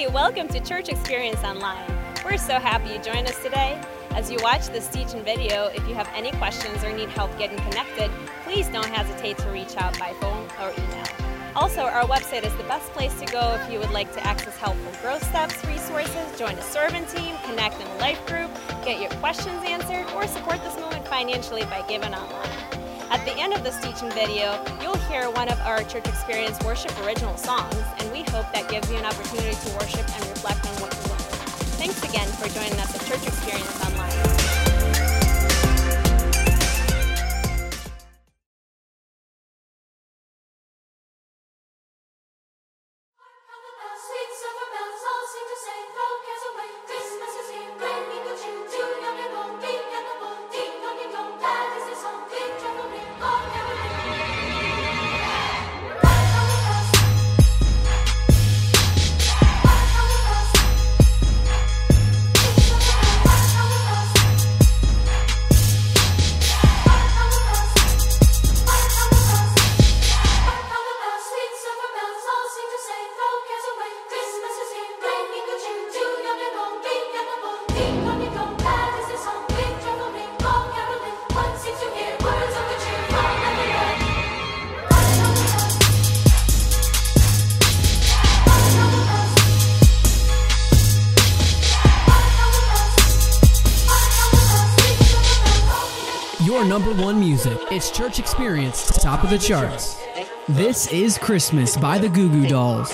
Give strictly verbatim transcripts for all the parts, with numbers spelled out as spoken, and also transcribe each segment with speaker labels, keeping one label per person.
Speaker 1: welcome to Church Experience Online. We're so happy you joined us today. As you watch this teaching video, if you have any questions or need help getting connected, please don't hesitate to reach out by phone or email. Also, our website is the best place to go if you would like to access helpful growth steps, resources, join a servant team, connect in a life group, get your questions answered, or support this movement financially by giving online. At the end of this teaching video, you'll hear one of our Church Experience worship original songs, and we hope that gives you an opportunity to worship and reflect on what you learned. Thanks again for joining us at Church Experience Online.
Speaker 2: Your number one music. It's Church Experience, top of the charts. This is Christmas by the Goo Goo Dolls.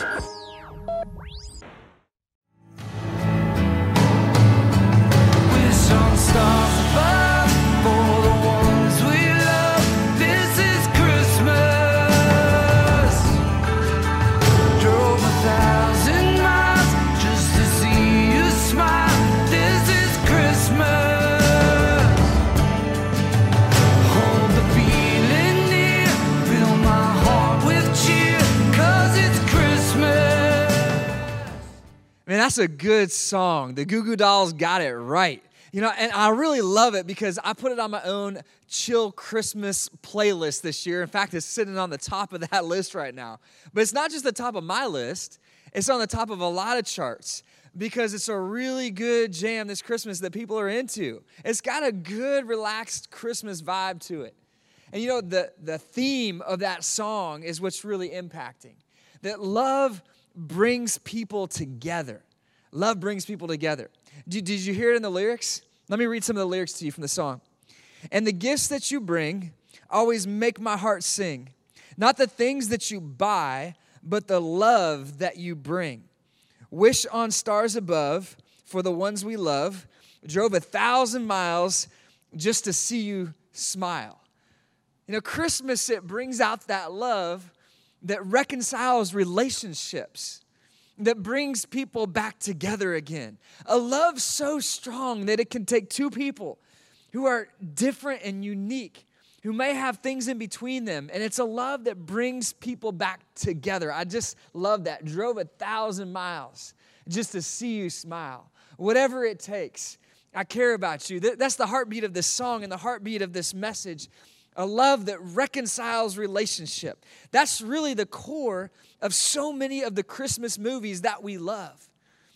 Speaker 3: Man, that's a good song. The Goo Goo Dolls got it right. You know, and I really love it because I put it on my own chill Christmas playlist this year. In fact, it's sitting on the top of that list right now. But it's not just the top of my list. It's on the top of a lot of charts because it's a really good jam this Christmas that people are into. It's got a good, relaxed Christmas vibe to it. And you know, the, the theme of that song is what's really impacting. That love brings people together. Love brings people together. Did, did you hear it in the lyrics? Let me read some of the lyrics to you from the song. And the gifts that you bring always make my heart sing. Not the things that you buy, but the love that you bring. Wish on stars above for the ones we love. Drove a thousand miles just to see you smile. You know, Christmas, it brings out that love that reconciles relationships, that brings people back together again. A love so strong that it can take two people who are different and unique, who may have things in between them, and it's a love that brings people back together. I just love that. Drove a thousand miles just to see you smile. Whatever it takes, I care about you. That's the heartbeat of this song and the heartbeat of this message. A love that reconciles relationship. That's really the core of so many of the Christmas movies that we love.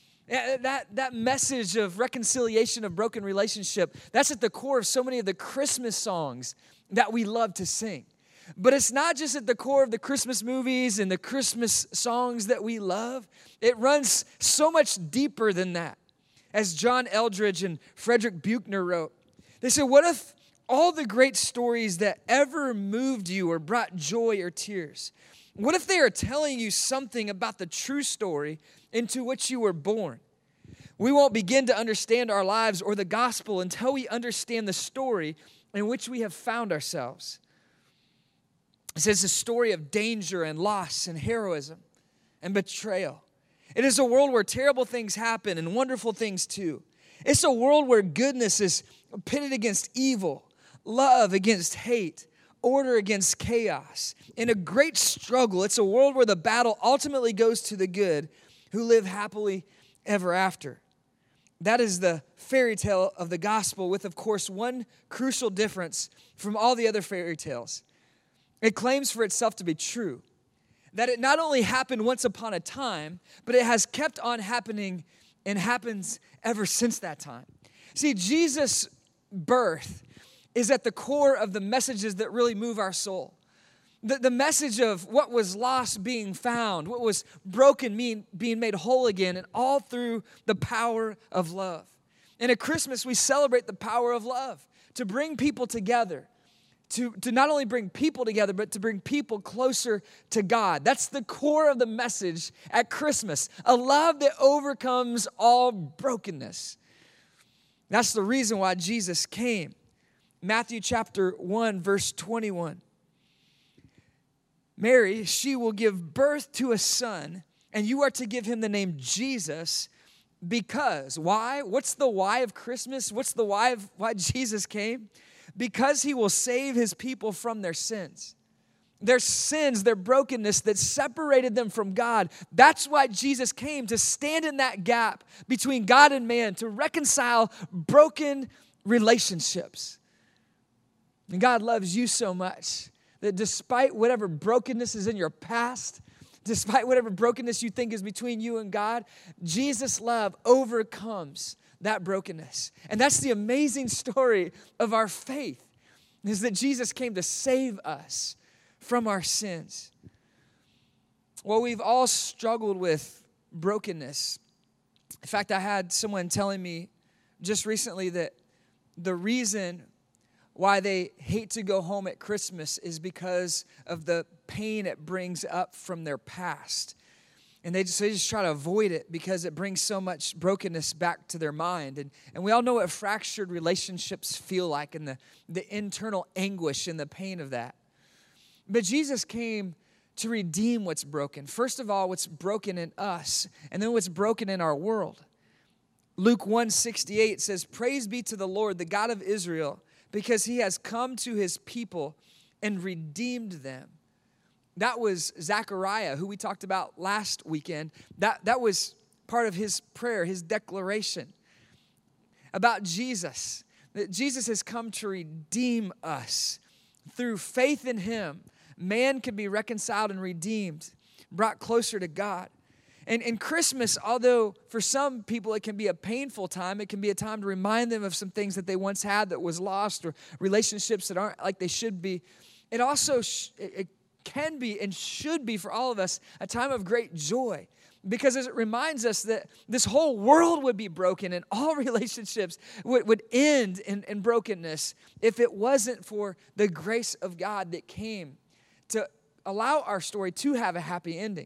Speaker 3: That, that message of reconciliation of broken relationship, that's at the core of so many of the Christmas songs that we love to sing. But it's not just at the core of the Christmas movies and the Christmas songs that we love. It runs so much deeper than that. As John Eldredge and Frederick Buechner wrote, they said, what if all the great stories that ever moved you or brought joy or tears, what if they are telling you something about the true story into which you were born? We won't begin to understand our lives or the gospel until we understand the story in which we have found ourselves. It says a story of danger and loss and heroism and betrayal. It is a world where terrible things happen and wonderful things too. It's a world where goodness is pitted against evil, love against hate, order against chaos. In a great struggle, it's a world where the battle ultimately goes to the good who live happily ever after. That is the fairy tale of the gospel with, of course, one crucial difference from all the other fairy tales. It claims for itself to be true. that it not only happened once upon a time, but it has kept on happening and happens ever since that time. See, Jesus' birth is at the core of the messages that really move our soul. The, the message of what was lost being found, what was broken being, being made whole again, and all through the power of love. And at Christmas, we celebrate the power of love to bring people together, to, to not only bring people together, but to bring people closer to God. That's the core of the message at Christmas, a love that overcomes all brokenness. That's the reason why Jesus came. Matthew chapter one, verse twenty-one. Mary, she will give birth to a son, and you are to give him the name Jesus because, why? What's the why of Christmas? What's the why of why Jesus came? Because he will save his people from their sins. Their sins, their brokenness that separated them from God. That's why Jesus came, to stand in that gap between God and man, to reconcile broken relationships. And God loves you so much that despite whatever brokenness is in your past, despite whatever brokenness you think is between you and God, Jesus' love overcomes that brokenness. And that's the amazing story of our faith, is that Jesus came to save us from our sins. Well, we've all struggled with brokenness. In fact, I had someone telling me just recently that the reason why they hate to go home at Christmas is because of the pain it brings up from their past. And they just, they just try to avoid it because it brings so much brokenness back to their mind. And, and we all know what fractured relationships feel like, and the, the internal anguish and the pain of that. But Jesus came to redeem what's broken. First of all, what's broken in us, and then what's broken in our world. Luke one sixty-eight says, "Praise be to the Lord, the God of Israel, because he has come to his people and redeemed them." That was Zechariah, who we talked about last weekend. That, that was part of his prayer, his declaration about Jesus. That Jesus has come to redeem us. Through faith in him, man can be reconciled and redeemed, brought closer to God. And in Christmas, although for some people it can be a painful time, it can be a time to remind them of some things that they once had that was lost, or relationships that aren't like they should be. It also sh- it can be and should be for all of us a time of great joy, because it reminds us that this whole world would be broken and all relationships would, would end in, in brokenness if it wasn't for the grace of God that came to allow our story to have a happy ending.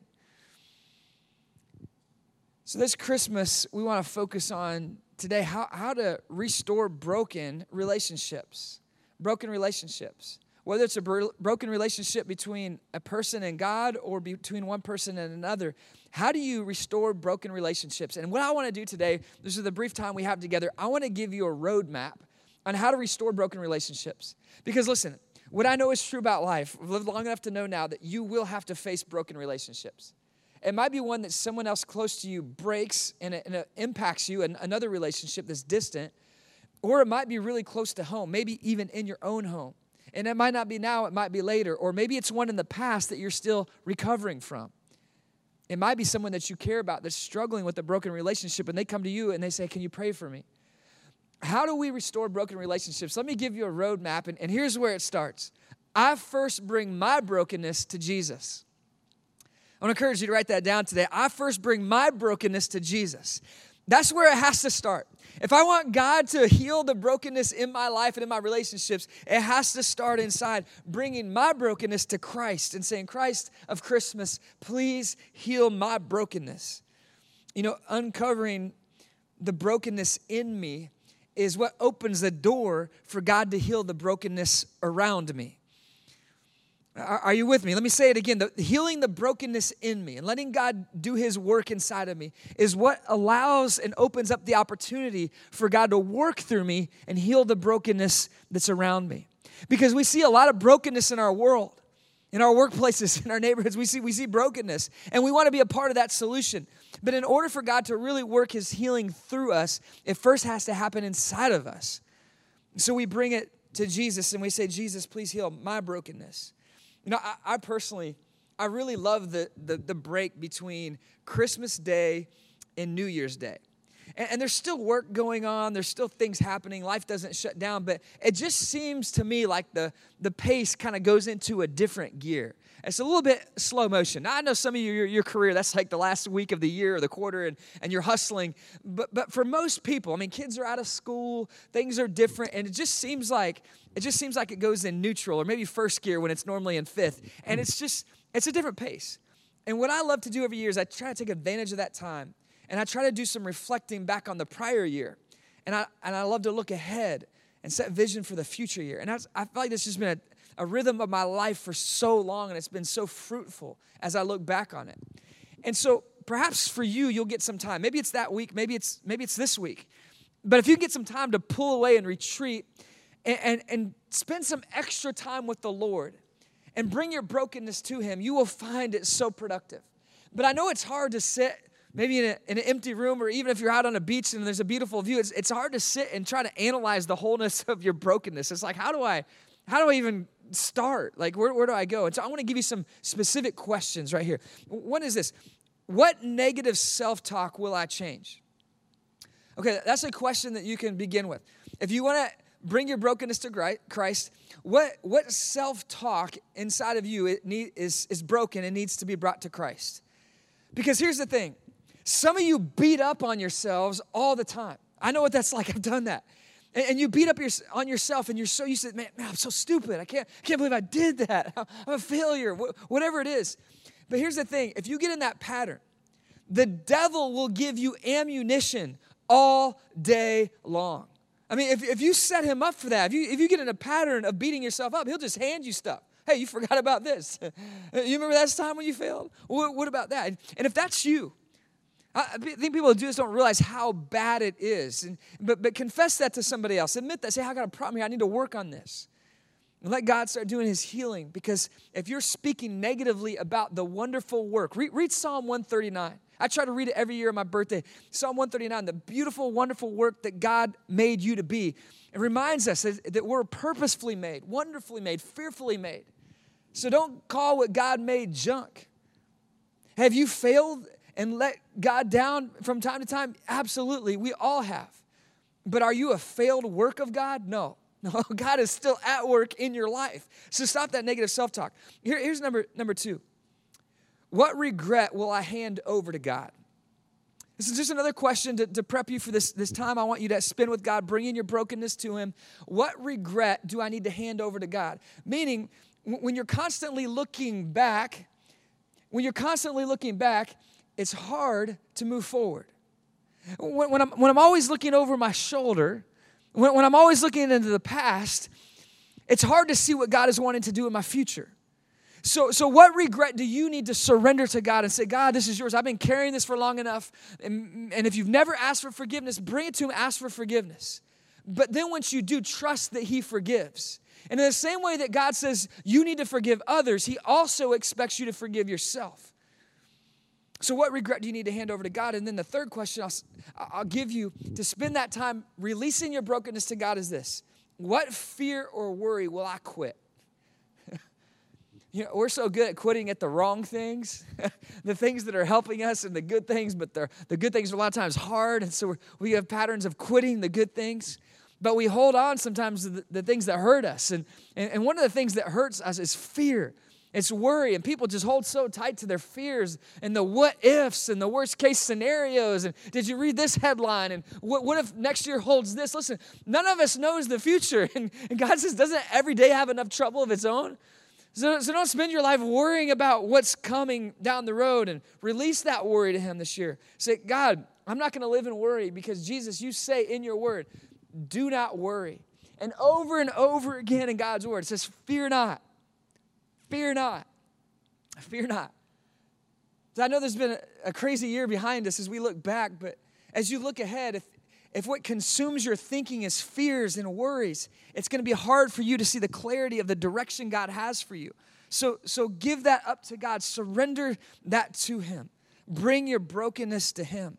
Speaker 3: So this Christmas, we want to focus on today how, how to restore broken relationships. Broken relationships. Whether it's a bro- broken relationship between a person and God or between one person and another, how do you restore broken relationships? And what I want to do today, this is the brief time we have together, I want to give you a roadmap on how to restore broken relationships. Because listen, what I know is true about life, I've lived long enough to know now that you will have to face broken relationships. It might be one that someone else close to you breaks and it, and it impacts you, and another relationship that's distant, or it might be really close to home, maybe even in your own home. And it might not be now, it might be later, or maybe it's one in the past that you're still recovering from. It might be someone that you care about that's struggling with a broken relationship, and they come to you and they say, "Can you pray for me?" How do we restore broken relationships? Let me give you a roadmap, and, and here's where it starts. I first bring my brokenness to Jesus. I want to encourage you to write that down today. I first bring my brokenness to Jesus. That's where it has to start. If I want God to heal the brokenness in my life and in my relationships, it has to start inside, bringing my brokenness to Christ and saying, "Christ of Christmas, please heal my brokenness." You know, uncovering the brokenness in me is what opens the door for God to heal the brokenness around me. Are you with me? Let me say it again. The, healing the brokenness in me and letting God do his work inside of me is what allows and opens up the opportunity for God to work through me and heal the brokenness that's around me. Because we see a lot of brokenness in our world, in our workplaces, in our neighborhoods. We see, we see brokenness, and we want to be a part of that solution. But in order for God to really work his healing through us, it first has to happen inside of us. So we bring it to Jesus and we say, "Jesus, please heal my brokenness." You know, I, I personally I really love the, the, the break between Christmas Day and New Year's Day. And, and there's still work going on. There's still things happening. Life doesn't shut down. But it just seems to me like the, the pace kind of goes into a different gear. It's a little bit slow motion. Now, I know some of you, your, your career, that's like the last week of the year or the quarter, and, and you're hustling. But but for most people, I mean, kids are out of school, things are different, and it just seems like it just seems like it goes in neutral or maybe first gear when it's normally in fifth. And it's just, it's a different pace. And what I love to do every year is I try to take advantage of that time, and I try to do some reflecting back on the prior year. And I and I love to look ahead and set vision for the future year. And I, I feel like this has been a a rhythm of my life for so long, and it's been so fruitful as I look back on it. And so perhaps for you, you'll get some time. Maybe it's that week, maybe it's maybe it's this week. But if you get some time to pull away and retreat and, and, and spend some extra time with the Lord and bring your brokenness to Him, you will find it so productive. But I know it's hard to sit maybe in, a, in an empty room, or even if you're out on a beach and there's a beautiful view, it's, it's hard to sit and try to analyze the wholeness of your brokenness. It's like, how do I, how do I even start? Like, where, where do I go? And so I want to give you some specific questions right here. One is this: what negative self-talk will I change? Okay, that's a question that you can begin with. If you want to bring your brokenness to Christ, what, what self-talk inside of you it need, is, is broken and needs to be brought to Christ? Because here's the thing. Some of you beat up on yourselves all the time. I know what that's like. I've done that. And you beat up your, on yourself, and you're so used to, man, man, I'm so stupid. I can't, I can't believe I did that. I'm a failure, whatever it is. But here's the thing. If you get in that pattern, the devil will give you ammunition all day long. I mean, if, if you set him up for that, if you, if you get in a pattern of beating yourself up, he'll just hand you stuff. Hey, you forgot about this. You remember that time when you failed? What, what about that? And if that's you, I think people who do this don't realize how bad it is. And, but, but confess that to somebody else. Admit that. Say, I got a problem here. I need to work on this. And let God start doing His healing. Because if you're speaking negatively about the wonderful work, read, read Psalm one thirty-nine. I try to read it every year on my birthday. Psalm one thirty-nine, the beautiful, wonderful work that God made you to be. It reminds us that, that we're purposefully made, wonderfully made, fearfully made. So don't call what God made junk. Have you failed and let God down from time to time? Absolutely, we all have. But are you a failed work of God? No. No, God is still at work in your life. So stop that negative self-talk. Here, here's number, number two. What regret will I hand over to God? This is just another question to, to prep you for this, this time. I want you to spend with God, bringing your brokenness to Him. What regret do I need to hand over to God? Meaning, when you're constantly looking back, when you're constantly looking back, it's hard to move forward. When, when, I'm, when I'm always looking over my shoulder, when, when I'm always looking into the past, it's hard to see what God is wanting to do in my future. So, so what regret do you need to surrender to God and say, God, this is yours. I've been carrying this for long enough. And, and if you've never asked for forgiveness, bring it to Him, ask for forgiveness. But then once you do, trust that He forgives. And in the same way that God says you need to forgive others, He also expects you to forgive yourself. So what regret do you need to hand over to God? And then the third question I'll, I'll give you to spend that time releasing your brokenness to God is this: what fear or worry will I quit? You know, we're so good at quitting at the wrong things, the things that are helping us and the good things, but the good things are a lot of times hard, and so we're, we have patterns of quitting the good things, but we hold on sometimes to the, the things that hurt us. And, and, and one of the things that hurts us is fear. It's worry, and people just hold so tight to their fears and the what ifs and the worst case scenarios. And did you read this headline? And what, what if next year holds this? Listen, none of us knows the future. And, and God says, doesn't every day have enough trouble of its own? So, so don't spend your life worrying about what's coming down the road, and release that worry to Him this year. Say, God, I'm not going to live in worry, because Jesus, you say in your word, do not worry. And over and over again in God's word, it says, fear not. Fear not. Fear not. So I know there's been a, a crazy year behind us as we look back, but as you look ahead, if, if what consumes your thinking is fears and worries, it's going to be hard for you to see the clarity of the direction God has for you. So, so give that up to God. Surrender that to Him. Bring your brokenness to Him.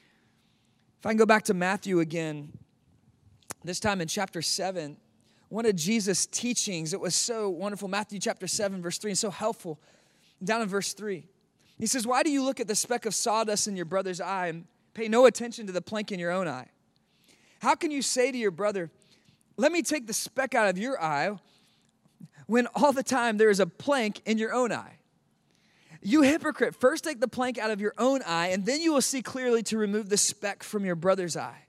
Speaker 3: If I can go back to Matthew again, this time in chapter seven, one of Jesus' teachings, it was so wonderful. Matthew chapter seven, verse three, and so helpful. Down in verse three, he says, why do you look at the speck of sawdust in your brother's eye and pay no attention to the plank in your own eye? How can you say to your brother, let me take the speck out of your eye, when all the time there is a plank in your own eye? You hypocrite, first take the plank out of your own eye, and then you will see clearly to remove the speck from your brother's eye.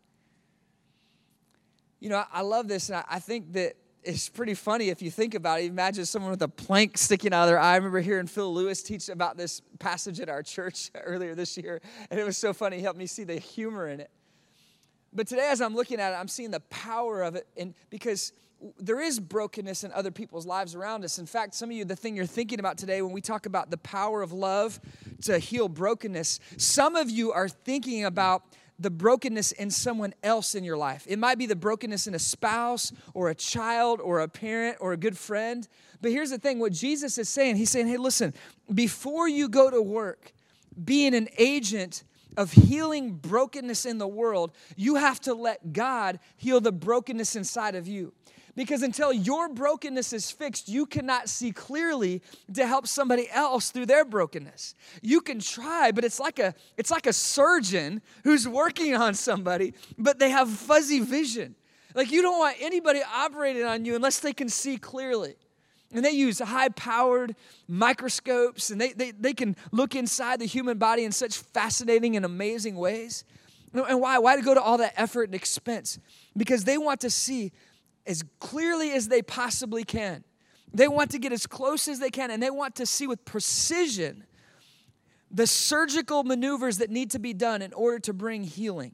Speaker 3: You know, I, I love this, and I, I think that it's pretty funny if you think about it. Imagine someone with a plank sticking out of their eye. I remember hearing Phil Lewis teach about this passage at our church earlier this year, and it was so funny. He helped me see the humor in it. But today, as I'm looking at it, I'm seeing the power of it, and because there is brokenness in other people's lives around us. In fact, some of you, the thing you're thinking about today when we talk about the power of love to heal brokenness, some of you are thinking about the brokenness in someone else in your life. It might be the brokenness in a spouse or a child or a parent or a good friend. But here's the thing, what Jesus is saying, he's saying, hey, listen, before you go to work, being an agent of healing brokenness in the world, you have to let God heal the brokenness inside of you. Because until your brokenness is fixed, you cannot see clearly to help somebody else through their brokenness. You can try, but it's like a it's like a surgeon who's working on somebody, but they have fuzzy vision. Like you don't want anybody operating on you unless they can see clearly. And they use high-powered microscopes, and they, they, they can look inside the human body in such fascinating and amazing ways. And why? Why to go to all that effort and expense? Because they want to see as clearly as they possibly can. They want to get as close as they can, and they want to see with precision the surgical maneuvers that need to be done in order to bring healing.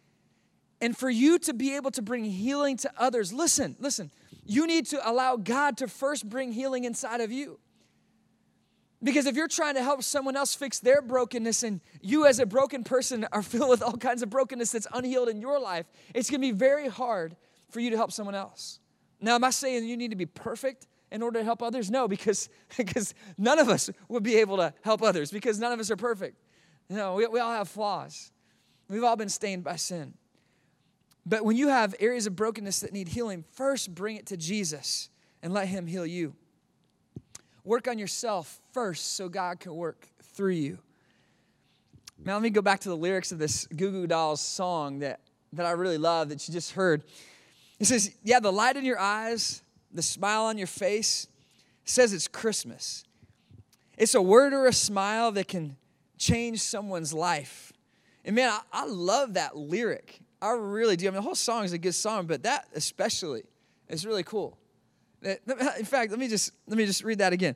Speaker 3: And for you to be able to bring healing to others, listen, listen, you need to allow God to first bring healing inside of you. Because if you're trying to help someone else fix their brokenness and you as a broken person are filled with all kinds of brokenness that's unhealed in your life, it's going to be very hard for you to help someone else. Now, am I saying you need to be perfect in order to help others? No, because, because none of us would be able to help others because none of us are perfect. No, we, we all have flaws. We've all been stained by sin. But when you have areas of brokenness that need healing, first bring it to Jesus and let him heal you. Work on yourself first so God can work through you. Now, let me go back to the lyrics of this Goo Goo Dolls song that, that I really love that you just heard. It says, yeah, the light in your eyes, the smile on your face says it's Christmas. It's a word or a smile that can change someone's life. And man, I, I love that lyric. I really do. I mean, the whole song is a good song, but that especially is really cool. In fact, let me just let me just read that again.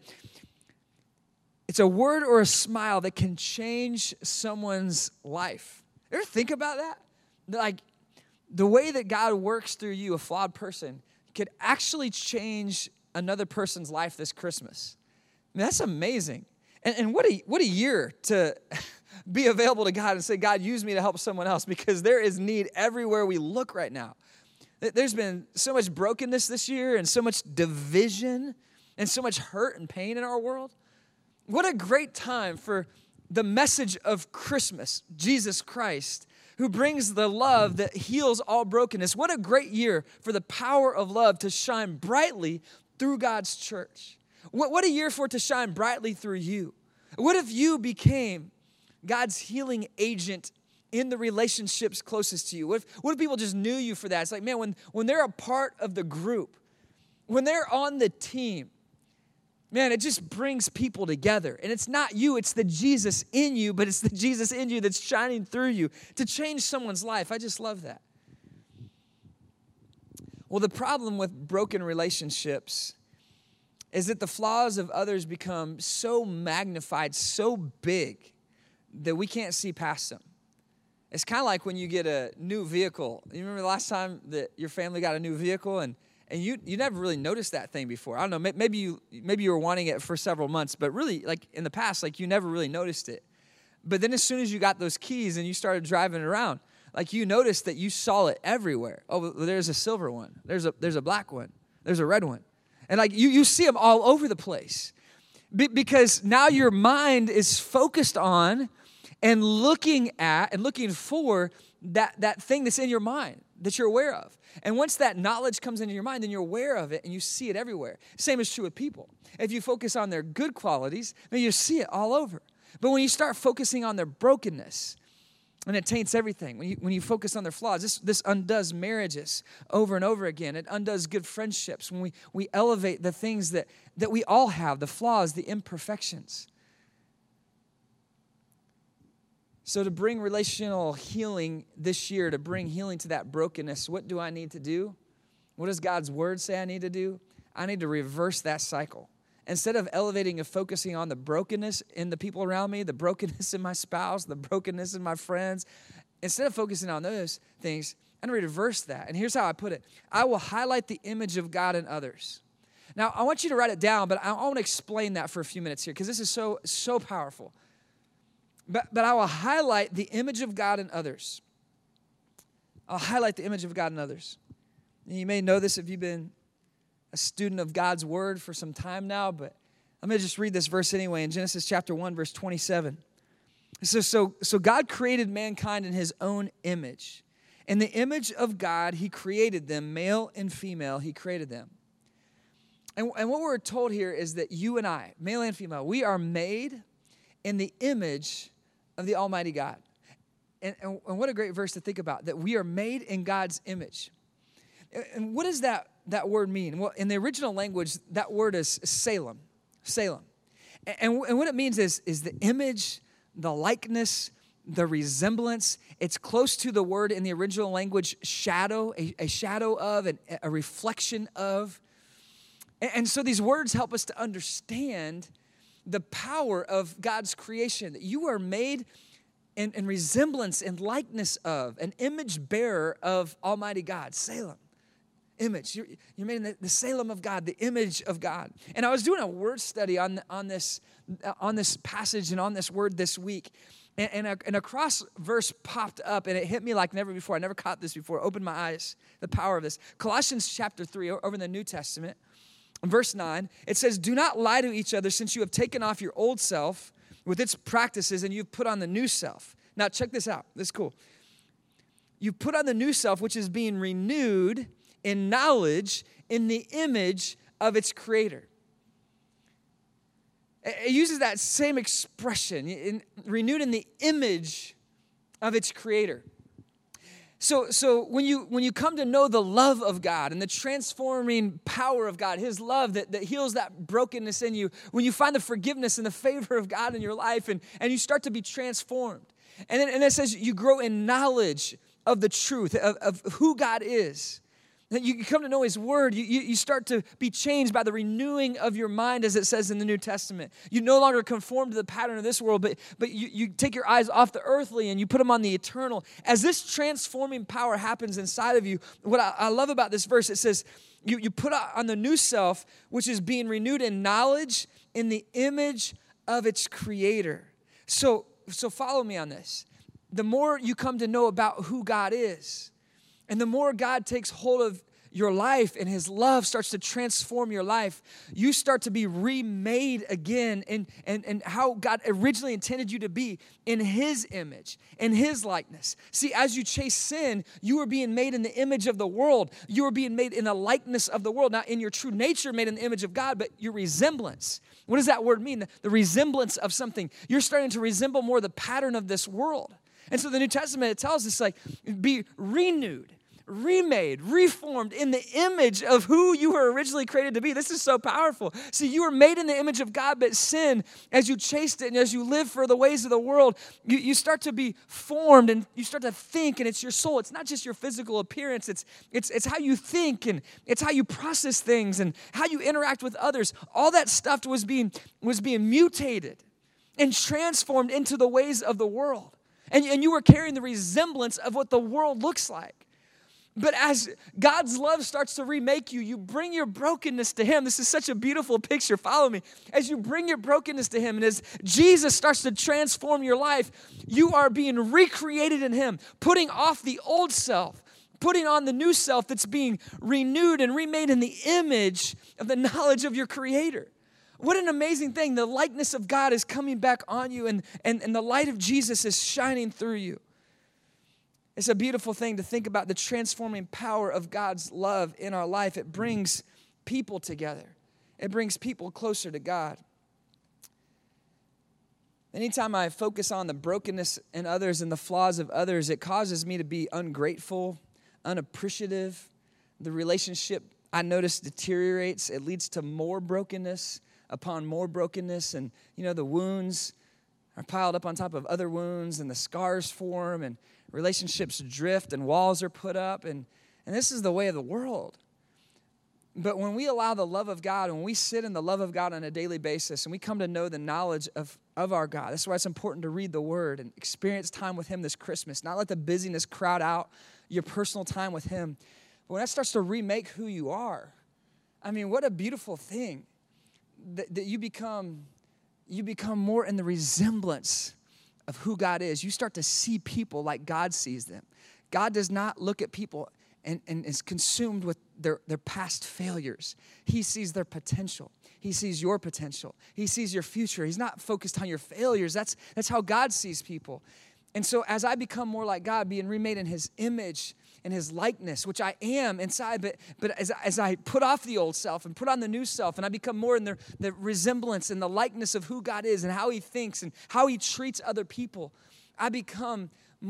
Speaker 3: It's a word or a smile that can change someone's life. You ever think about that? Like, the way that God works through you, a flawed person, could actually change another person's life this Christmas. I mean, that's amazing. And, and what a what a year to be available to God and say, God, use me to help someone else, because there is need everywhere we look right now. There's been so much brokenness this year and so much division and so much hurt and pain in our world. What a great time for the message of Christmas, Jesus Christ, who brings the love that heals all brokenness. What a great year for the power of love to shine brightly through God's church. What, what a year for it to shine brightly through you. What if you became God's healing agent in the relationships closest to you? What if, what if people just knew you for that? It's like, man, when, when they're a part of the group, when they're on the team, man, it just brings people together. And it's not you, it's the Jesus in you, but it's the Jesus in you that's shining through you to change someone's life. I just love that. Well, the problem with broken relationships is that the flaws of others become so magnified, so big, that we can't see past them. It's kind of like when you get a new vehicle. You remember the last time that your family got a new vehicle and, and you you never really noticed that thing before. I don't know, maybe you maybe you were wanting it for several months, but really, like in the past, like you never really noticed it. But then as soon as you got those keys and you started driving around, like you noticed that you saw it everywhere. Oh, well, there's a silver one. There's a there's a black one. There's a red one. And like you you see them all over the place. Be, because now your mind is focused on and looking at and looking for that, that thing that's in your mind that you're aware of. And once that knowledge comes into your mind, then you're aware of it and you see it everywhere. Same is true with people. If you focus on their good qualities, then you see it all over. But when you start focusing on their brokenness, and it taints everything. When you, when you focus on their flaws, this, this undoes marriages over and over again. It undoes good friendships when we, we elevate the things that, that we all have, the flaws, the imperfections. So to bring relational healing this year, to bring healing to that brokenness, what do I need to do? What does God's word say I need to do? I need to reverse that cycle. Instead of elevating and focusing on the brokenness in the people around me, the brokenness in my spouse, the brokenness in my friends, instead of focusing on those things, I'm going to reverse that. And here's how I put it. I will highlight the image of God in others. Now, I want you to write it down, but I want to explain that for a few minutes here because this is so, so powerful. But, but I will highlight the image of God in others. I'll highlight the image of God in others. And you may know this if you've been a student of God's word for some time now, but I'm going to just read this verse anyway in Genesis chapter one, verse twenty-seven. It says, so, so God created mankind in his own image. In the image of God, he created them, male and female, he created them. And, and what we're told here is that you and I, male and female, we are made in the image of the Almighty God. And, and, and what a great verse to think about, that we are made in God's image. And what does that, that word mean? Well, in the original language, that word is Salem, Salem. And, and what it means is, is the image, the likeness, the resemblance. It's close to the word in the original language, shadow, a, a shadow of, and a reflection of. And, and so these words help us to understand the power of God's creation, that you are made in, in resemblance and likeness of, an image bearer of Almighty God, Salem. Image. You're, you're made in the, the Salem of God, the image of God. And I was doing a word study on, on, this, on this passage and on this word this week. And, and, a, and a cross verse popped up, and it hit me like never before. I never caught this before. Opened my eyes, the power of this. Colossians chapter three, over in the New Testament, verse nine, it says, do not lie to each other since you have taken off your old self with its practices and you've put on the new self. Now, check this out. This is cool. You put on the new self, which is being renewed in knowledge, in the image of its creator. It uses that same expression, in, renewed in the image of its creator. So, so when you when you come to know the love of God and the transforming power of God, his love that, that heals that brokenness in you, when you find the forgiveness and the favor of God in your life and, and you start to be transformed. And then and it says you grow in knowledge of the truth, of, of who God is. You come to know his word. You, you, you start to be changed by the renewing of your mind, as it says in the New Testament. You no longer conform to the pattern of this world, but, but you, you take your eyes off the earthly and you put them on the eternal. As this transforming power happens inside of you, what I, I love about this verse, it says, you, you put on the new self, which is being renewed in knowledge in the image of its creator. So, so follow me on this. The more you come to know about who God is, and the more God takes hold of your life and his love starts to transform your life, you start to be remade again in, in, in how God originally intended you to be, in his image, in his likeness. See, as you chase sin, you are being made in the image of the world. You are being made in the likeness of the world. Not in your true nature made in the image of God, but your resemblance. What does that word mean? The, the resemblance of something. You're starting to resemble more the pattern of this world. And so the New Testament, it tells us, like, be renewed, remade, reformed in the image of who you were originally created to be. This is so powerful. See, you were made in the image of God, but sin, as you chased it and as you live for the ways of the world, you, you start to be formed and you start to think, and it's your soul. It's not just your physical appearance. It's, it's, it's how you think, and it's how you process things and how you interact with others. All that stuff was being, was being mutated and transformed into the ways of the world. And, and you were carrying the resemblance of what the world looks like. But as God's love starts to remake you, you bring your brokenness to him. This is such a beautiful picture. Follow me. As you bring your brokenness to him, and as Jesus starts to transform your life, you are being recreated in him, putting off the old self, putting on the new self that's being renewed and remade in the image of the knowledge of your Creator. What an amazing thing. The likeness of God is coming back on you, and, and, and the light of Jesus is shining through you. It's a beautiful thing to think about the transforming power of God's love in our life. It brings people together. It brings people closer to God. Anytime I focus on the brokenness in others and the flaws of others, it causes me to be ungrateful, unappreciative. The relationship, I notice, deteriorates. It leads to more brokenness upon more brokenness. And, you know, the wounds are piled up on top of other wounds, and the scars form, and relationships drift, and walls are put up. And, and this is the way of the world. But when we allow the love of God, when we sit in the love of God on a daily basis, and we come to know the knowledge of, of our God, that's why it's important to read the Word and experience time with Him this Christmas. Not let the busyness crowd out your personal time with Him. But when that starts to remake who you are, I mean, what a beautiful thing that, that you become, you become more in the resemblance of who God is. You start to see people like God sees them. God does not look at people And, and is consumed with their, their past failures. He sees their potential. He sees your potential. He sees your future. He's not focused on your failures. That's, that's how God sees people. And so as I become more like God, being remade in His image and His likeness, which I am inside, but, but as, as I put off the old self and put on the new self, and I become more in the, the resemblance and the likeness of who God is and how He thinks and how He treats other people, I become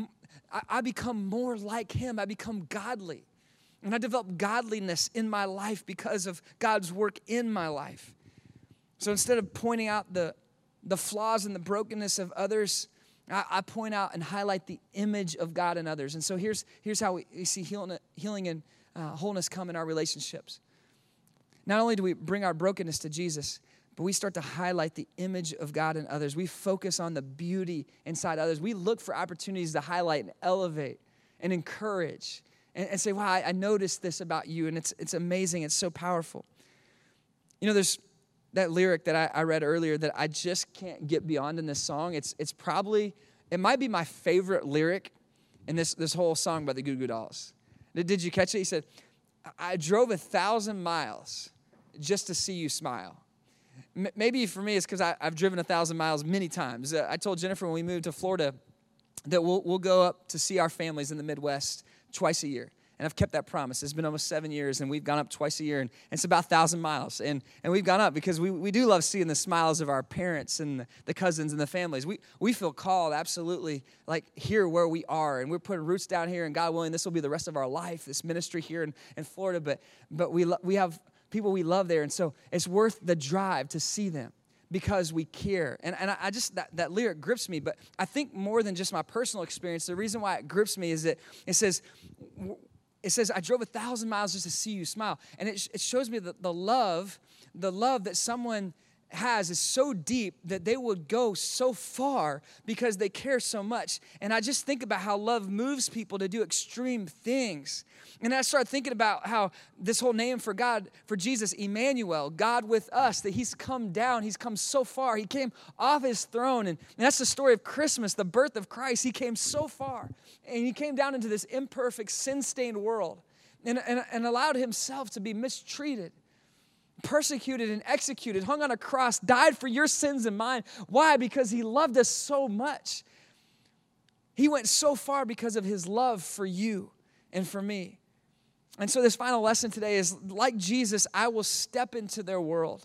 Speaker 3: I become more like Him. I become godly. And I develop godliness in my life because of God's work in my life. So instead of pointing out the, the flaws and the brokenness of others, I, I point out and highlight the image of God in others. And so here's, here's how we, we see healing, healing and uh, wholeness come in our relationships. Not only do we bring our brokenness to Jesus, but we start to highlight the image of God in others. We focus on the beauty inside others. We look for opportunities to highlight and elevate and encourage and, and say, wow, I, I noticed this about you, and it's it's amazing. It's so powerful. You know, there's that lyric that I, I read earlier that I just can't get beyond in this song. It's it's probably, it might be my favorite lyric in this, this whole song by the Goo Goo Dolls. Did, did you catch it? He said, I drove a thousand miles just to see you smile. Maybe for me, it's because I've driven a thousand miles many times. Uh, I told Jennifer when we moved to Florida that we'll, we'll go up to see our families in the Midwest twice a year. And I've kept that promise. It's been almost seven years, and we've gone up twice a year, and, and it's about a thousand miles. And, and we've gone up because we, we do love seeing the smiles of our parents and the, the cousins and the families. We, we feel called, absolutely, like here where we are, and we're putting roots down here, and God willing, this will be the rest of our life, this ministry here in, in Florida. But, but we, lo- we have people we love there, and so it's worth the drive to see them because we care. And, and I just, that, that lyric grips me, but I think more than just my personal experience, the reason why it grips me is that it says, it says, I drove a thousand miles just to see you smile. And it, it shows me that the love, the love that someone has is so deep that they would go so far because they care so much. And I just think about how love moves people to do extreme things. And I started thinking about how this whole name for God, for Jesus, Emmanuel, God with us, that He's come down. He's come so far. He came off His throne. And, and that's the story of Christmas, the birth of Christ. He came so far. And He came down into this imperfect, sin-stained world and, and, and allowed Himself to be mistreated, persecuted and executed, hung on a cross, died for your sins and mine. Why? Because He loved us so much. He went so far because of His love for you and for me. And so this final lesson today is, like Jesus, I will step into their world.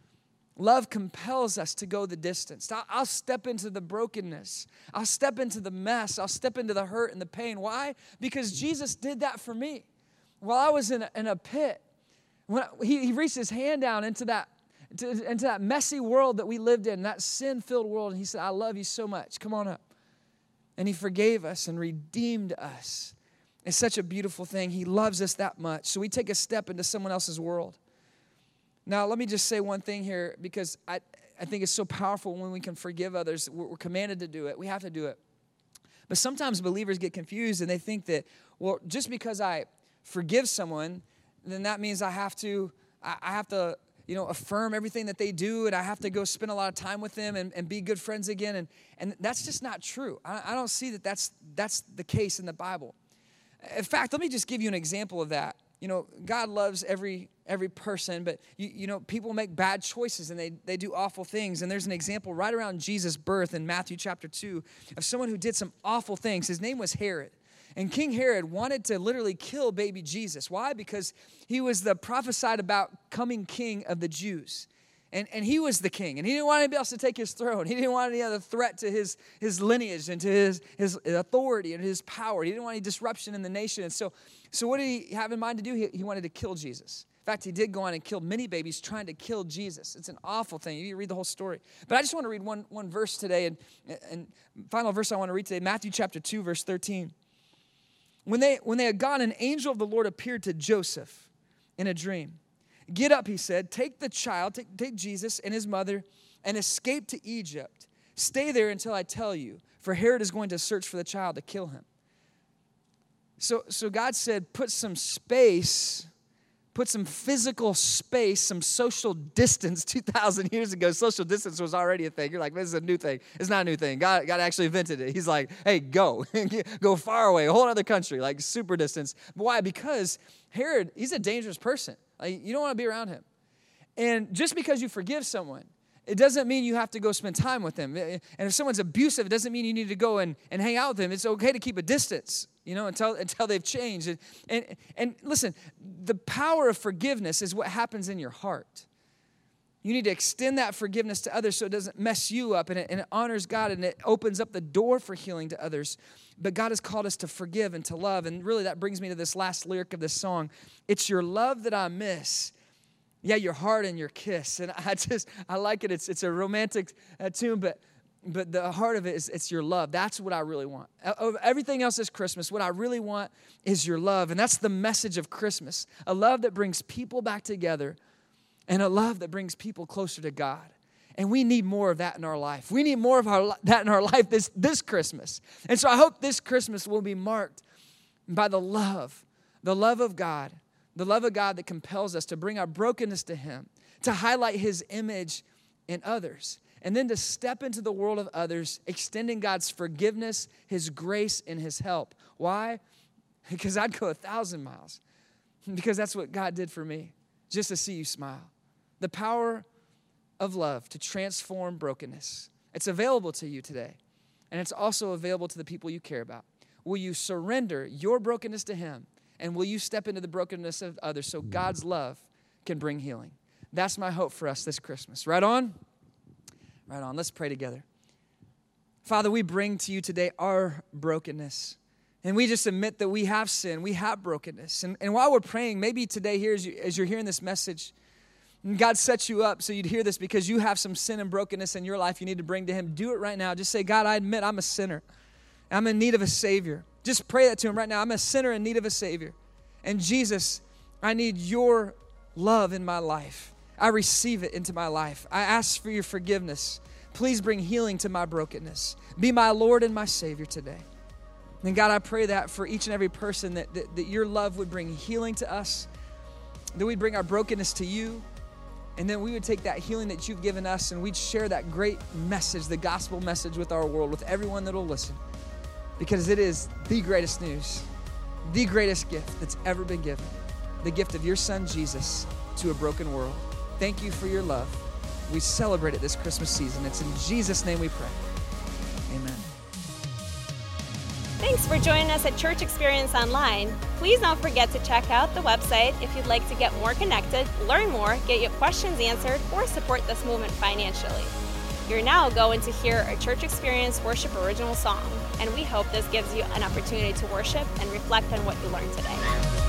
Speaker 3: Love compels us to go the distance. I'll, I'll step into the brokenness. I'll step into the mess. I'll step into the hurt and the pain. Why? Because Jesus did that for me. While I was in a, in a pit, when he, he reached His hand down into that, to, into that messy world that we lived in, that sin-filled world, and He said, I love you so much. Come on up. And He forgave us and redeemed us. It's such a beautiful thing. He loves us that much. So we take a step into someone else's world. Now, let me just say one thing here, because I, I think it's so powerful when we can forgive others. We're, we're commanded to do it. We have to do it. But sometimes believers get confused, and they think that, well, just because I forgive someone, then that means I have to, I, I have to, you know, affirm everything that they do, and I have to go spend a lot of time with them and, and be good friends again. And, and that's just not true. I, I don't see that that's, that's the case in the Bible. In fact, let me just give you an example of that. You know, God loves every every person, but, you, you know, people make bad choices and they, they do awful things. And there's an example right around Jesus' birth in Matthew chapter two of someone who did some awful things. His name was Herod. And King Herod wanted to literally kill baby Jesus. Why? Because he was the prophesied about coming king of the Jews. And, and he was the king. And he didn't want anybody else to take his throne. He didn't want any other threat to his, his lineage and to his, his authority and his power. He didn't want any disruption in the nation. And so, so what did he have in mind to do? He, he wanted to kill Jesus. In fact, he did go on and kill many babies trying to kill Jesus. It's an awful thing. You read the whole story. But I just want to read one, one verse today. And, and final verse I want to read today, Matthew chapter two, verse thirteen. When they, when they had gone, an angel of the Lord appeared to Joseph in a dream. Get up, he said, take the child, take, take Jesus and his mother, and escape to Egypt. Stay there until I tell you, for Herod is going to search for the child to kill him. So, so God said, put some space, put some physical space, some social distance. two thousand years ago, social distance was already a thing. You're like, this is a new thing. It's not a new thing. God, God actually invented it. He's like, hey, go. Go far away, a whole other country, like super distance. But why? Because Herod, he's a dangerous person. Like, you don't want to be around him. And just because you forgive someone, it doesn't mean you have to go spend time with them. And if someone's abusive, it doesn't mean you need to go and, and hang out with them. It's okay to keep a distance, you know, until, until they've changed. And, and, and listen, the power of forgiveness is what happens in your heart. You need to extend that forgiveness to others so it doesn't mess you up, and it, and it honors God, and it opens up the door for healing to others. But God has called us to forgive and to love. And really that brings me to this last lyric of this song. It's your love that I miss. Yeah, your heart and your kiss. And I just, I like it. It's it's a romantic uh, tune, but but the heart of it is it's your love. That's what I really want. Of everything else is Christmas. What I really want is your love. And that's the message of Christmas. A love that brings people back together, and a love that brings people closer to God. And we need more of that in our life. We need more of our, that in our life this, this Christmas. And so I hope this Christmas will be marked by the love, the love of God, the love of God that compels us to bring our brokenness to Him, to highlight His image in others, and then to step into the world of others, extending God's forgiveness, His grace, and His help. Why? Because I'd go a thousand miles. Because that's what God did for me, just to see you smile. The power of love to transform brokenness. It's available to you today. And it's also available to the people you care about. Will you surrender your brokenness to Him? And will you step into the brokenness of others so God's love can bring healing? That's my hope for us this Christmas. Right on? Right on. Let's pray together. Father, we bring to you today our brokenness. And we just admit that we have sin. We have brokenness. And, and while we're praying, maybe today here as, you, as you're hearing this message, God sets you up so you'd hear this because you have some sin and brokenness in your life you need to bring to Him. Do it right now. Just say, God, I admit I'm a sinner. I'm in need of a Savior. Just pray that to Him right now. I'm a sinner in need of a Savior. And Jesus, I need your love in my life. I receive it into my life. I ask for your forgiveness. Please bring healing to my brokenness. Be my Lord and my Savior today. And God, I pray that for each and every person that, that, that your love would bring healing to us, that we'd bring our brokenness to you, and then we would take that healing that you've given us and we'd share that great message, the gospel message with our world, with everyone that will listen. Because it is the greatest news, the greatest gift that's ever been given. The gift of your Son, Jesus, to a broken world. Thank you for your love. We celebrate it this Christmas season. It's in Jesus' name we pray. Amen.
Speaker 1: Thanks for joining us at Church Experience Online. Please don't forget to check out the website if you'd like to get more connected, learn more, get your questions answered, or support this movement financially. You're now going to hear a Church Experience Worship original song, and we hope this gives you an opportunity to worship and reflect on what you learned today.